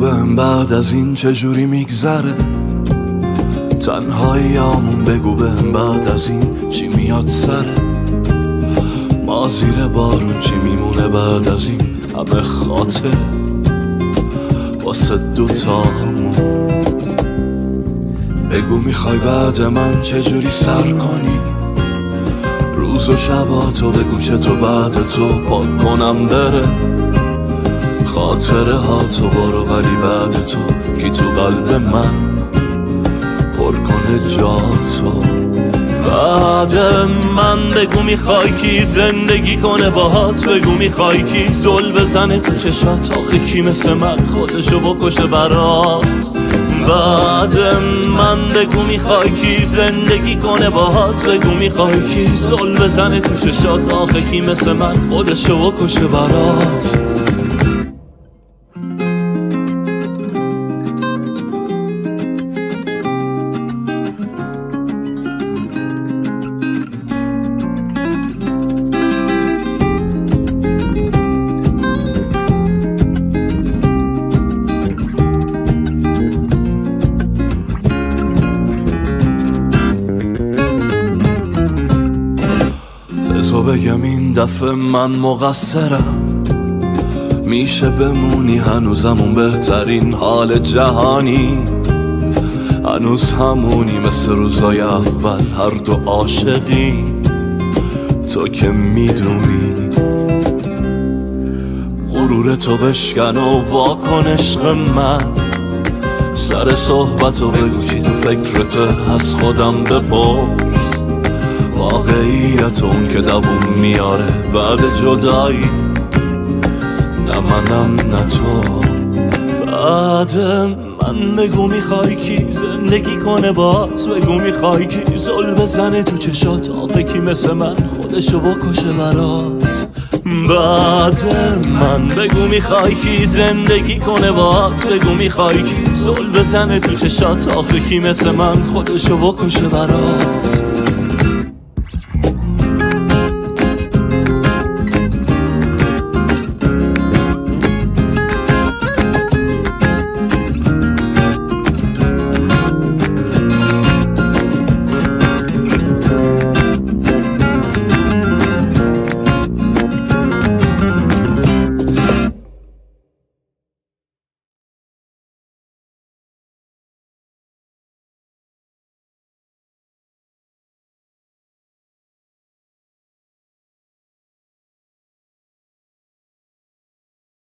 بهم بعد از این چجوری میگذره تنهاییامون، بگو بهم بعد از این چی میاد سره ما زیر بارون چی میمونه بعد از این همه خاطره واسه دوتامون. بگو میخوای بعد من چجوری سر کنی روز و شباتو، بگو چطور بعد تو پاک کنم بره خاطره ها تو برو، ولی بعد تو کی تو قلب من پر کنه جا تو. بعد من بگو میخوای کی زندگی کنه باهات، بگو میخوای کی زل بزنه تو چشات، آخه کی مثل من خودشو بکشه برات. بعد من بگو میخوای کی زندگی کنه باهات، بگو میخوای کی زل بزنه تو چشات، آخه کی مثل من خودشو بکشه برات. تو بگم این دفعه من مقصرم، میشه بمونی هنوزمون بهترین حال جهانی، هنوز همونی مثل روزای اول هر دو عاشقی، تو که میدونی غرور تو بشکن و واکن عشق من، سر صحبتو بگو چی تو فکرته از خودم بپرس، واقعیت اون که دووم میاره بعد جدایی، نه منم نه تو. بعد من بگو میخوای کی زندگی کنه بات، بگو میخوای کی زل بزنه تو چشات، آخه کی مثل من خودشو بکشه برات. بعد من بگو میخوای کی زندگی کنه بات، بگو میخوای کی زل بزنه تو چشات، آخه کی مثل من خودشو بکشه برات.